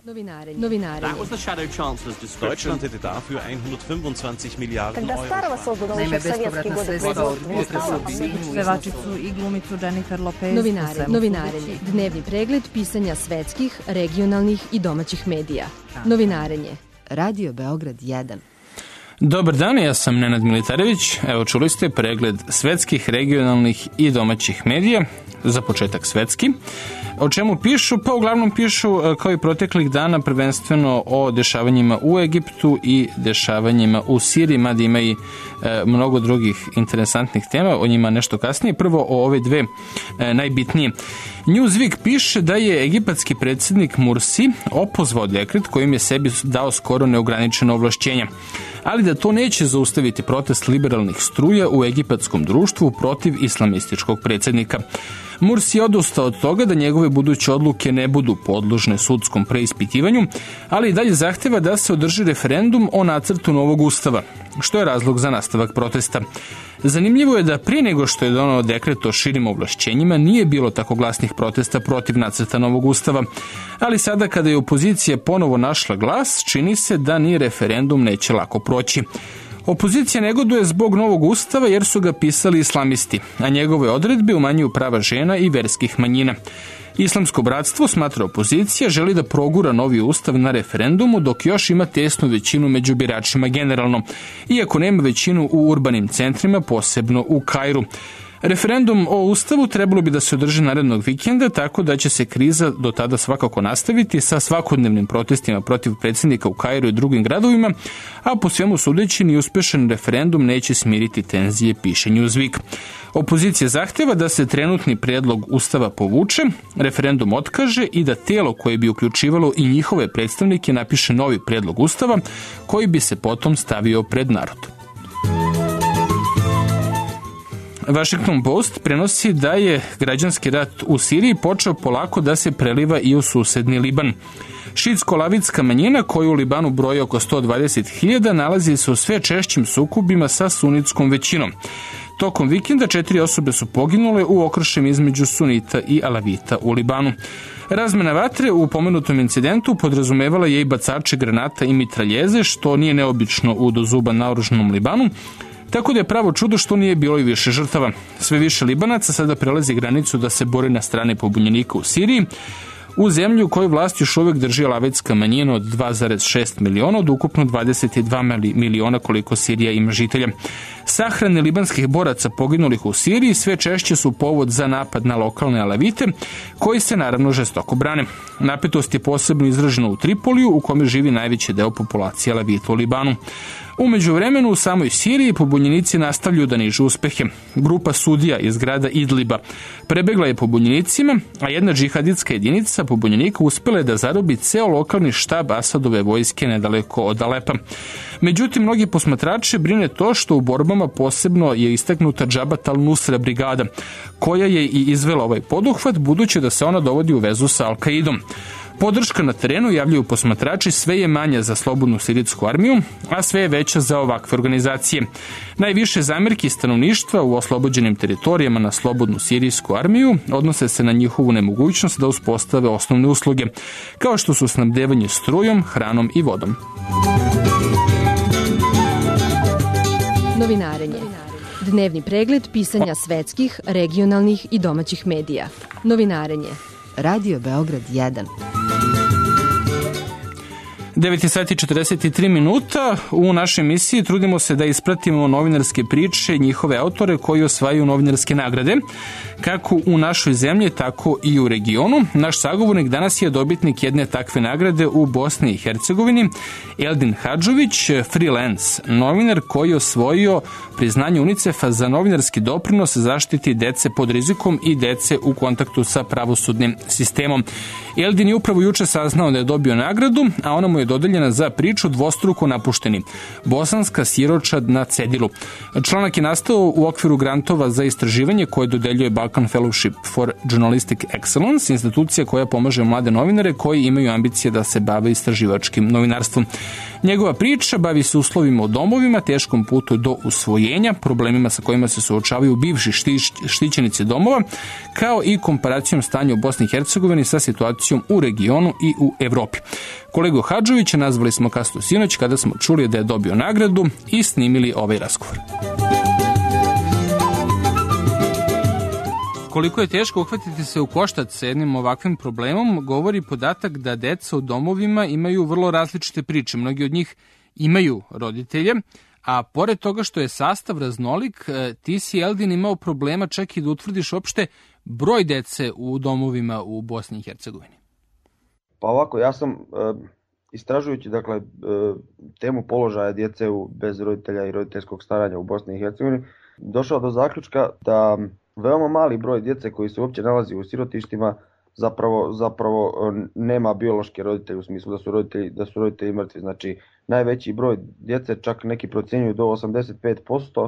Novinare. That was the shadow chancellor's description. Deutschland hätte dafür 125 Miliarden Когда старого создано еще в советские годы производства не стало, pevačicu i glumicu Jennifer Lopez. Novinarenje. Dnevni pregled pisanja svetskih, regionalnih i domaćih medija. Novinarenje. Radio Beograd 1. Dobar dan, ja sam Nenad Militarević. Evo, čuli ste pregled svetskih, regionalnih i domaćih medija. Za početak svetski. O čemu pišu? Pa uglavnom pišu kao i proteklih dana prvenstveno o dešavanjima u Egiptu i dešavanjima u Siriji, mada ima i mnogo drugih interesantnih tema, o njima nešto kasnije. Prvo o ove dve najbitnije. Newsweek piše da je egipatski predsjednik Mursi opozvao dekret kojim je sebi dao skoro neograničeno ovlašćenja, ali da to neće zaustaviti protest liberalnih struja u egipatskom društvu protiv islamističkog predsjednika. Mursi je odustao od toga da njegove buduće odluke ne budu podložne sudskom preispitivanju, ali i dalje zahteva da se održi referendum o nacrtu novog ustava, što je razlog za nastavak protesta. Zanimljivo je da prije nego što je donao dekret o širim ovlašćenjima nije bilo tako glasnih protesta protiv nacrta novog ustava, ali sada kada je opozicija ponovo našla glas, čini se da ni referendum neće lako proći. Opozicija negoduje zbog novog ustava jer su ga pisali islamisti, a njegove odredbe umanjuju prava žena i verskih manjina. Islamsko bratstvo, smatra opozicija, želi da progura novi ustav na referendumu dok još ima tesnu većinu među biračima generalno, iako nema većinu u urbanim centrima, posebno u Kairu. Referendum o ustavu trebalo bi da se održi narednog vikenda, tako da će se kriza do tada svakako nastaviti sa svakodnevnim protestima protiv predsjednika u Kairu i drugim gradovima, a po svemu sudeći ni uspešan referendum neće smiriti tenzije, piše Newsweek. Opozicija zahteva da se trenutni prijedlog ustava povuče, referendum otkaže i da tijelo koje bi uključivalo i njihove predstavnike napiše novi prijedlog ustava koji bi se potom stavio pred narod. Washington Post prenosi da je građanski rat u Siriji počeo polako da se preliva i u susedni Liban. Šiitsko-lavitska manjina, koju u Libanu broji oko 120.000, nalazi se u sve češćim sukobima sa sunitskom većinom. Tokom vikenda 4 osobe su poginule u okršaju između sunita i alavita u Libanu. Razmena vatre u pomenutom incidentu podrazumevala je i bacače granata i mitraljeze, što nije neobično u do zuba naoružanom Libanu, tako da je pravo čudo što nije bilo i više žrtava. Sve više Libanaca sada prelazi granicu da se bori na strani pobunjenika u Siriji, u zemlju koju vlast još uvijek drži alavitska manjina od 2,6 miliona od ukupno 22 miliona koliko Sirija ima žitelja. Sahrane libanskih boraca poginulih u Siriji sve češće su povod za napad na lokalne alavite, koji se naravno žestoko brane. Napetost je posebno izražena u Tripoliju, u kome živi najveći deo populacije alavita u Libanu. U međuvremenu u samoj Siriji pobunjenici nastavljaju da nižu uspehe. Grupa sudija iz grada Idliba prebegla je pobunjenicima, a jedna džihaditska jedinica pobunjenika uspela je da zarobi ceo lokalni štab Asadove vojske nedaleko od Alepa. Međutim, mnogi posmatrače brine to što u borbama posebno je istaknuta Džabat al-Nusra brigada, koja je i izvela ovaj poduhvat, budući da se ona dovodi u vezu sa Al-Kaidom. Podrška na terenu, javljaju posmatrači, sve je manja za slobodnu sirijsku armiju, a sve je veća za ovakve organizacije. Najviše zamerki stanovništva u oslobođenim teritorijama na slobodnu sirijsku armiju odnose se na njihovu nemogućnost da uspostave osnovne usluge, kao što su snabdevanje strujom, hranom i vodom. Novinarenje. Dnevni pregled pisanja svetskih, regionalnih i domaćih medija. Novinarenje. Radio Beograd 1. 9:43. U našoj emisiji trudimo se da ispratimo novinarske priče, njihove autore koji osvajaju novinarske nagrade, kako u našoj zemlji, tako i u regionu. Naš sagovornik danas je dobitnik jedne takve nagrade u Bosni i Hercegovini, Eldin Hadžović, freelance novinar koji je osvojio priznanje UNICEF-a za novinarski doprinos zaštiti dece pod rizikom i dece u kontaktu sa pravosudnim sistemom. Eldin je upravo juče saznao da je dobio nagradu, a ona mu je dodeljena za priču Dvostruko napušteni, bosanska siročad na cedilu. Članak je nastao u okviru grantova za istraživanje koje dodeljuje Balkan Fellowship for Journalistic Excellence, institucija koja pomaže mlade novinare koji imaju ambicije da se bave istraživačkim novinarstvom. Njegova priča bavi se uslovima u domovima, teškom putu do usvojenja, problemima sa kojima se suočavaju bivši štićenici domova, kao i komparacijom stanja u Bosni i Hercegovini sa situacijom u regionu i u Evropi. Kolegu Hadžovića nazvali smo Kastu sinoć kada smo čuli da je dobio nagradu i snimili ovaj razgovor. Koliko je teško uhvatiti se u koštac sa jednim ovakvim problemom, govori podatak da deca u domovima imaju vrlo različite priče. Mnogi od njih imaju roditelje, a pored toga što je sastav raznolik, ti si, Eldin, imao problema čak i da utvrdiš uopšte broj dece u domovima u Bosni i Hercegovini. Pa ovako, ja sam istražujući temu položaja djece bez roditelja i roditeljskog staranja u Bosni i Hercegovini došao do zaključka da veoma mali broj djece koji se uopće nalazi u sirotištima zapravo nema biološke roditelje, u smislu da su roditelji mrtvi. Znači, najveći broj djece, čak neki procjenjuju do 85%,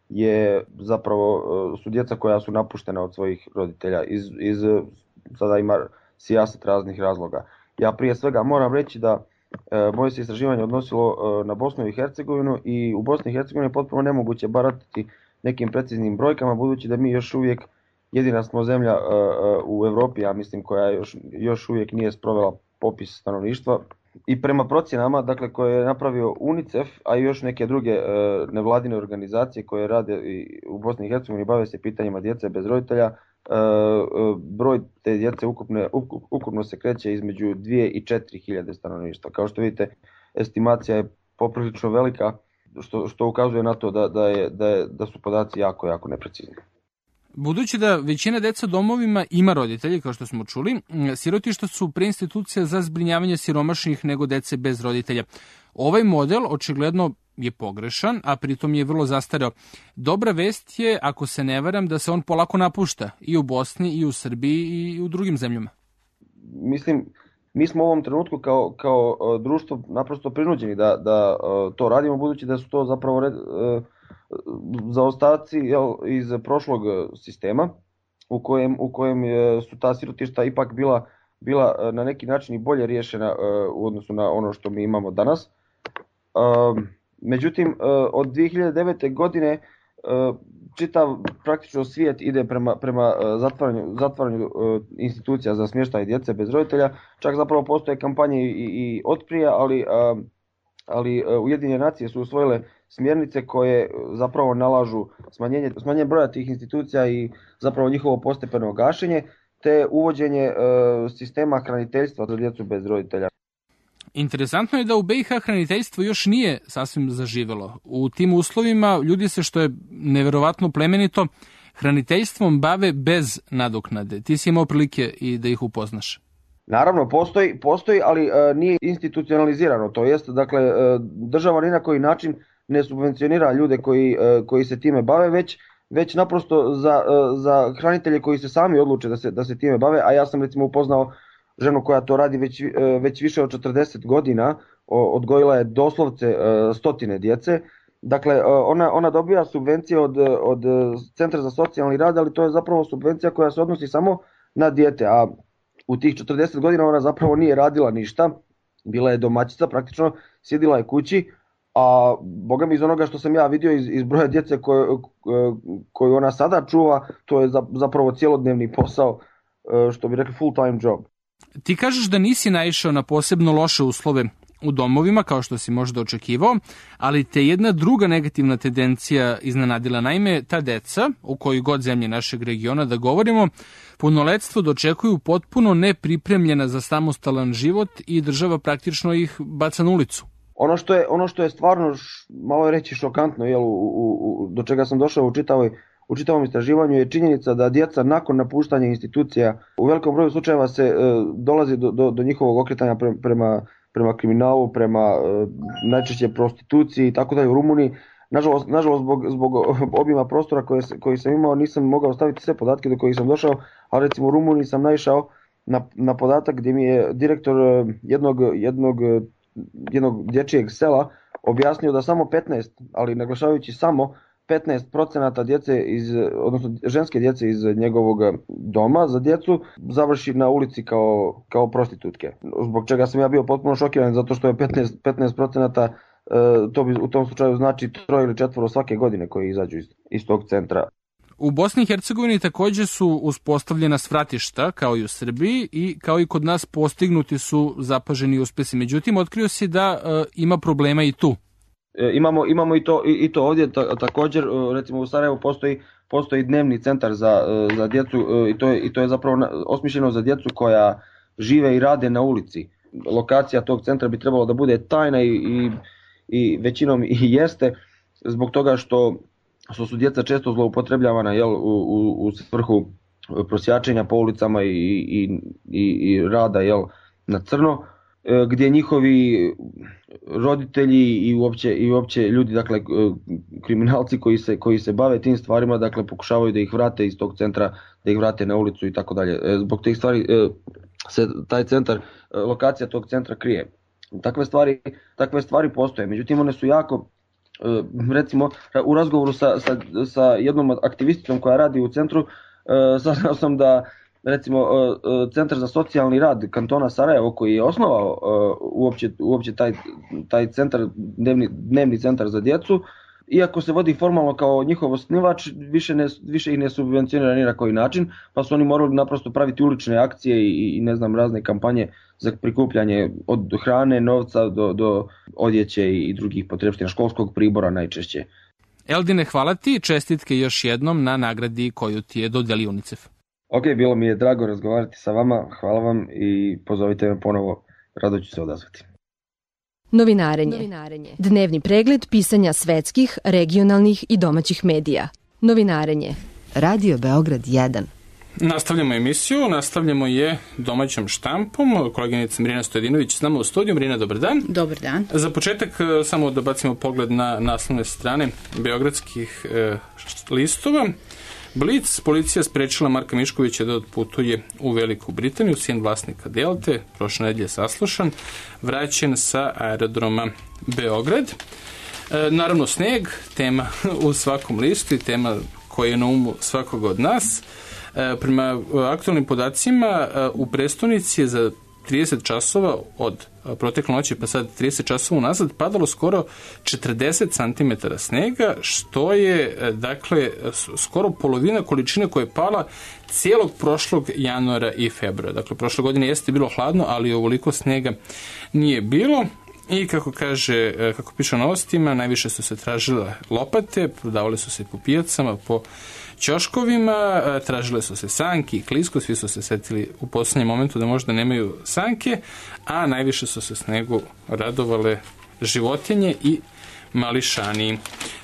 su djeca koja su napuštena od svojih roditelja iz sada ima sijaset raznih razloga. Ja prije svega moram reći da moje se istraživanje odnosilo na Bosnu i Hercegovinu i u Bosni i Hercegovini je potpuno nemoguće baratiti nekim preciznim brojkama, budući da mi još uvijek jedina smo zemlja u Europi, ja mislim, koja još uvijek nije sprovela popis stanovništva. I prema procjenama, koje je napravio UNICEF, a i još neke druge nevladine organizacije koje rade u Bosni i Hercegovini, bave se pitanjima djece bez roditelja, broj te djece ukupno se kreće između 2 i 4 hiljade stanovništva. Kao što vidite, estimacija je poprilično velika, što ukazuje na to da su podaci jako, jako neprecizni. Budući da većina deca domovima ima roditelji, kao što smo čuli, sirotišta su pre institucija za zbrinjavanje siromašnih nego dece bez roditelja. Ovaj model očigledno je pogrešan, a pritom je vrlo zastareo. Dobra vest je, ako se ne varam, da se on polako napušta i u Bosni, i u Srbiji, i u drugim zemljama. Mislim, mi smo u ovom trenutku kao društvo naprosto prinuđeni da to radimo, budući da su to zapravo zaostaci iz prošlog sistema u kojem su ta sirotišta ipak bila na neki način i bolje riješena u odnosu na ono što mi imamo danas. Međutim, od 2009. godine čitav praktično svijet ide prema zatvaranju institucija za smještaj djece bez roditelja. Čak zapravo postoje kampanje i otprije, ali Ujedinjene nacije su usvojile smjernice koje zapravo nalažu smanjenje broja tih institucija i zapravo njihovo postepeno gašenje, te uvođenje sistema hraniteljstva za djecu bez roditelja. Interesantno je da u BiH hraniteljstvo još nije sasvim zaživelo. U tim uslovima ljudi se, što je neverovatno plemenito, hraniteljstvom bave bez nadoknade. Ti si imao prilike i da ih upoznaš. Naravno, postoji, ali nije institucionalizirano. To jest, država ni na koji način ne subvencionira ljude koji se time bave, već naprosto za hranitelje koji se sami odluče da se time bave, a ja sam recimo upoznao ženu koja to radi već više od 40 godina, odgojila je doslovce stotine djece. Dakle, ona dobija subvencije od Centra za socijalni rad, ali to je zapravo subvencija koja se odnosi samo na dijete, a u tih 40 godina ona zapravo nije radila ništa, bila je domaćica, praktično sjedila je kući, a boga mi iz onoga što sam ja vidio iz broja djece koju ona sada čuva, to je zapravo cjelodnevni posao, što bi rekli full time job. Ti kažeš da nisi naišao na posebno loše uslove u domovima, kao što si možda očekivao, ali te jedna druga negativna tendencija iznenadila. Naime, ta deca, u kojoj god zemlji našeg regiona da govorimo, punoletstvo dočekuju potpuno nepripremljena za samostalan život i država praktično ih baca na ulicu. Ono što je stvarno, malo je reći šokantno, do čega sam došao u čitavom istraživanju, je činjenica da djeca nakon napuštanja institucija u velikom broju slučajeva se dolazi do njihovog okretanja prema kriminalu, prema najčešće prostituciji i tako dalje u Rumuniji. Nažalost zbog obima prostora koji sam imao nisam mogao staviti sve podatke do kojih sam došao, ali recimo u Rumuniji sam naišao na podatak gdje mi je direktor jednog dječjeg sela objasnio da samo 15, ali naglašavajući samo 15% djece odnosno ženske djece iz njegovog doma za djecu završi na ulici kao prostitutke. Zbog čega sam ja bio potpuno šokiran, zato što je 15%, to bi u tom slučaju znači 3 ili 4 svake godine koji izađu iz tog centra. U Bosni i Hercegovini također su uspostavljena svratišta, kao i u Srbiji, i kao i kod nas postignuti su zapaženi uspjesi. Međutim, otkrio si da ima problema i tu. Imamo i to ovdje, također, recimo u Sarajevu postoji dnevni centar za djecu i to je zapravo osmišljeno za djecu koja žive i rade na ulici. Lokacija tog centra bi trebalo da bude tajna i većinom i jeste, zbog toga što su djeca često zloupotrebljavana u svrhu prosjačenja po ulicama i rada na crno, gdje njihovi roditelji i uopće ljudi, dakle kriminalci koji se bave tim stvarima, dakle pokušavaju da ih vrate iz tog centra, da ih vrate na ulicu i tako dalje. Zbog tih stvari se taj centar, lokacija tog centra krije. Takve stvari postoje, međutim one su jako, recimo u razgovoru sa jednom aktivisticom koja radi u centru, saznao sam da recimo Centar za socijalni rad kantona Sarajevo, koji je osnovao uopće taj centar, dnevni centar za djecu, iako se vodi formalno kao njihov osnivač, više ih ne subvencionira ni na koji način, pa su oni morali naprosto praviti ulične akcije i ne znam, razne kampanje za prikupljanje od hrane, novca do odjeće i drugih potrepština, školskog pribora najčešće. Eldine, hvala ti i čestitke još jednom na nagradi koju ti je dodelio UNICEF. Ok, bilo mi je drago razgovarati sa vama, hvala vam i pozovite me ponovo, rado ću se odazvati. Novinarenje. Dnevni pregled pisanja svetskih, regionalnih i domaćih medija. Novinarenje. Radio Beograd 1. Nastavljamo emisiju, nastavljamo je domaćom štampom. Koleginica Mirina Stojedinović s nama u studiju. Mirina, dobar dan. Dobar dan. Za početak samo da bacimo pogled na naslovne strane beogradskih listova. Blic, policija sprečila Marka Miškovića da otputuje u Veliku Britaniju, sin vlasnika Delte, prošle nedelje saslušan, vraćen sa aerodroma Beograd. Naravno, sneg, tema u svakom listu i tema koja je na umu svakog od nas. Prema aktualnim podacima, u prestonici je za 30 časova od protekle noći pa sad 30 časova unazad padalo skoro 40 cm snega, što je dakle skoro polovina količine koja je pala cijelog prošlog januara i februara. Dakle, prošle godine jeste bilo hladno, ali ovoliko snega nije bilo. I kako piše u novostima, najviše su se tražile lopate, prodavale su se po pijacama, po ćoškovima, tražile su se sanki i klisko, svi su se setili u posljednjem momentu da možda nemaju sanke, a najviše su se snegu radovale životinje i mališani.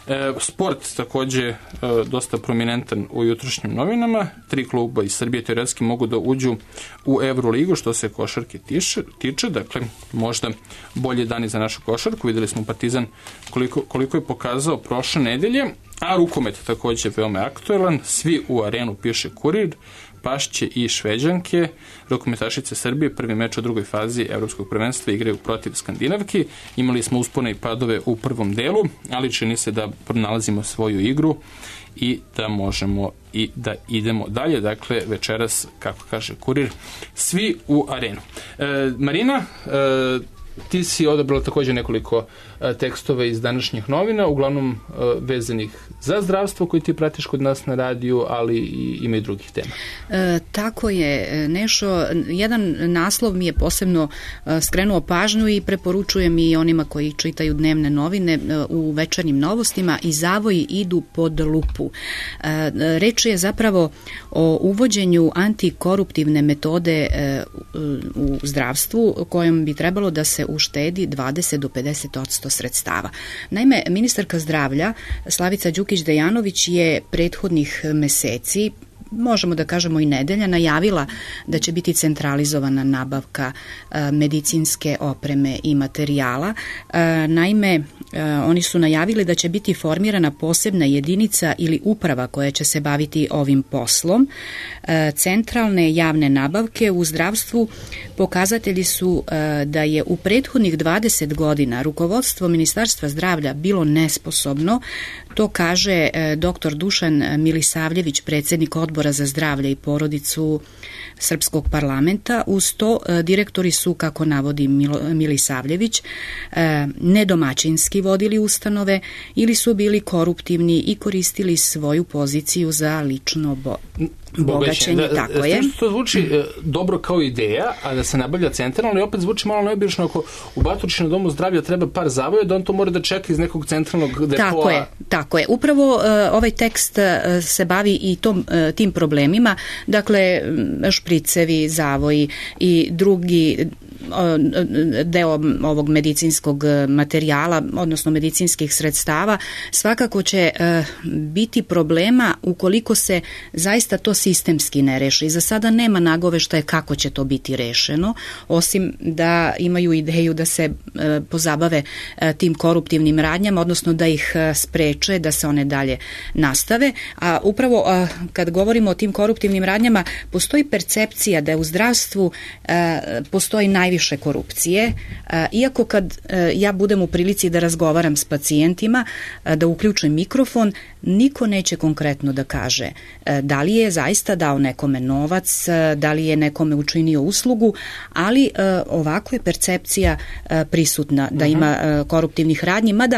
Sport također dosta prominentan u jutrošnjim novinama. 3 kluba iz Srbije teoretski mogu da uđu u Euroligu što se košarke tiče, dakle možda bolje dani za našu košarku. Vidjeli smo Partizan koliko je pokazao prošle nedelje, a rukomet također veoma aktuelan. Svi u arenu, piše Kurir, Pašće i Šveđanke. Rukometašice Srbije prvi meč u drugoj fazi evropskog prvenstva igraju protiv Skandinavki. Imali smo uspone i padove u prvom delu, ali čini se da pronalazimo svoju igru i da možemo i da idemo dalje. Dakle, večeras, kako kaže Kurir, svi u arenu. Marina, ti si odabrala također nekoliko tekstova iz današnjih novina, uglavnom vezanih za zdravstvo koji ti pratiš kod nas na radiju, ali ima i drugih tema. Tako je, Nešo. Jedan naslov mi je posebno skrenuo pažnju i preporučujem i onima koji čitaju dnevne novine u večernjim novostima: i zavoji idu pod lupu. Reč je zapravo o uvođenju antikoruptivne metode u zdravstvu kojom bi trebalo da se uštedi 20 do 50% sredstava. Naime, ministarka zdravlja Slavica Đukić-Dejanović je prethodnih meseci, možemo da kažemo i nedelja, najavila da će biti centralizovana nabavka medicinske opreme i materijala. Naime, oni su najavili da će biti formirana posebna jedinica ili uprava koja će se baviti ovim poslom. Centralne javne nabavke u zdravstvu pokazatelji su da je u prethodnih 20 godina rukovodstvo Ministarstva zdravlja bilo nesposobno To kaže dr. Dušan Milisavljević, predsjednik Odbora za zdravlje i porodicu Srpskog parlamenta. Uz to direktori su, kako navodi Milisavljević, nedomaćinski vodili ustanove ili su bili koruptivni i koristili svoju poziciju za lično bogaćenje. Tako je. To zvuči dobro kao ideja, a da se nabavlja centralno i opet zvuči malo neobično ako u Batočinu domu zdravlja treba par zavoja, da on to mora da čeka iz nekog centralnog depoa. Tako je. Upravo ovaj tekst se bavi i tim problemima, dakle špricevi, zavoji i drugi deo ovog medicinskog materijala, odnosno medicinskih sredstava, svakako će biti problema ukoliko se zaista to sistemski ne reši. Za sada nema nagoveštaja kako će to biti rešeno, osim da imaju ideju da se pozabave tim koruptivnim radnjama, odnosno da ih spreče, da se one dalje nastave. A upravo kad govorimo o tim koruptivnim radnjama, postoji percepcija da u zdravstvu postoji najviše korupcije, iako kad ja budem u prilici da razgovaram s pacijentima, da uključim mikrofon, niko neće konkretno da kaže da li je zaista dao nekome novac, da li je nekome učinio uslugu, ali ovako je percepcija prisutna da ima koruptivnih radnji, mada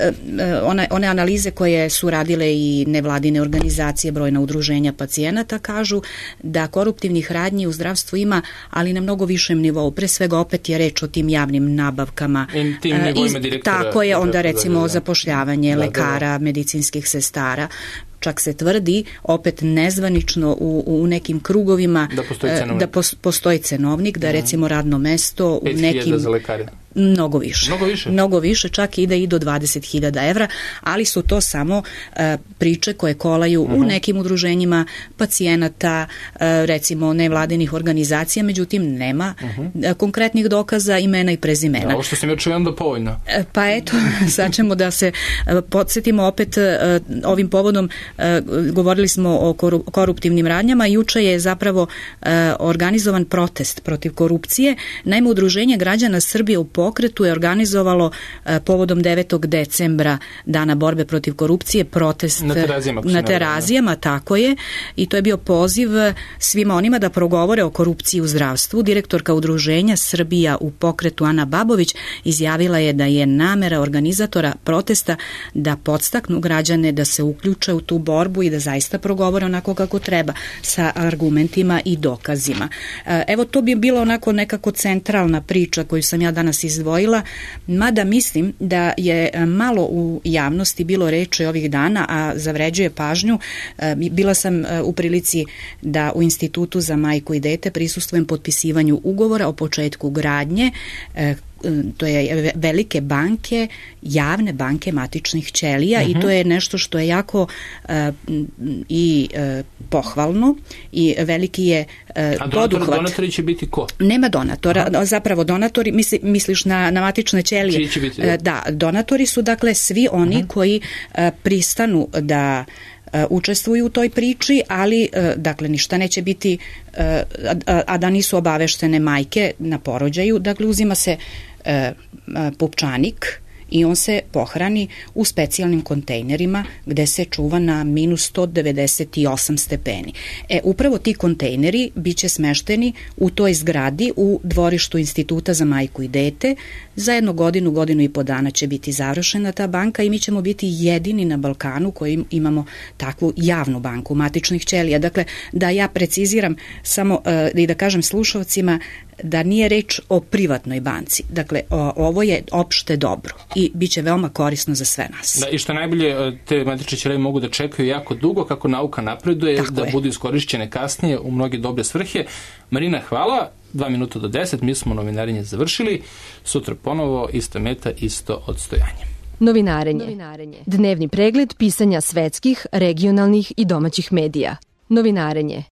one analize koje su radile i nevladine organizacije, brojna udruženja pacijenata kažu da koruptivnih radnji u zdravstvu ima, ali na mnogo višem nivou. Pre svega opet je reč o tim javnim nabavkama. Tim nivoima direktora. Tako je, onda recimo zapošljavanje lekara, medicinskih sestara. Čak se tvrdi, opet nezvanično u nekim krugovima, da postoji cenovnik, da recimo radno mesto u nekim... 5.000 za lekare. Mnogo više. Mnogo više, čak ide i do 20.000 evra, ali su to samo priče koje kolaju u nekim udruženjima pacijenata, recimo nevladinih organizacija, međutim nema konkretnih dokaza, imena i prezimena. Ovo što sam ja čuo onda povoljno. Pa eto, sad ćemo da se podsjetimo opet ovim povodom, govorili smo o koruptivnim radnjama, juče je zapravo organizovan protest protiv korupcije. Naime, Udruženje građana Srbije u pokretu je organizovalo povodom 9. decembra, Dana borbe protiv korupcije, protest na Terazijama, tako je, i to je bio poziv svima onima da progovore o korupciji u zdravstvu. Direktorka Udruženja Srbija u pokretu Ana Babović izjavila je da je namera organizatora protesta da podstaknu građane da se uključe u tu borbu i da zaista progovore onako kako treba, sa argumentima i dokazima. Evo, to bi bilo onako nekako centralna priča koju sam ja danas izdvojila, mada mislim da je malo u javnosti bilo reči ovih dana, a zavređuje pažnju. Bila sam u prilici da u Institutu za majku i dete prisustvujem potpisivanju ugovora o početku gradnje, to je velike banke, javne banke matičnih ćelija, i to je nešto što je jako i pohvalno i veliki je poduhvat. A donatori će biti ko? Nema donatora, zapravo donatori, misliš na matične ćelije? Čiji će biti? Da, donatori su dakle svi oni koji pristanu da učestvuju u toj priči, ali dakle ništa neće biti a da nisu obaveštene majke na porođaju. Dakle, uzima se pupčanik i on se pohrani u specijalnim kontejnerima gde se čuva na minus 198 stepeni. Upravo ti kontejneri biće smešteni u toj zgradi u dvorištu Instituta za majku i dete. Za jednu godinu i po dana će biti završena ta banka i mi ćemo biti jedini na Balkanu koji imamo takvu javnu banku matičnih ćelija. Dakle, da ja preciziram samo i da kažem slušalcima da nije reč o privatnoj banci. Dakle, ovo je opšte dobro i bit će veoma korisno za sve nas. Da, i što najbolje, te matične ćelije mogu da čekaju jako dugo kako nauka napreduje, tako da budu iskorišćene kasnije u mnoge dobre svrhe. Marina, hvala. 2 minuta do 10, mi smo novinarenje završili. Sutra ponovo, ista meta, isto odstojanje. Novinarenje. Dnevni pregled pisanja svetskih, regionalnih i domaćih medija. Novinarenje.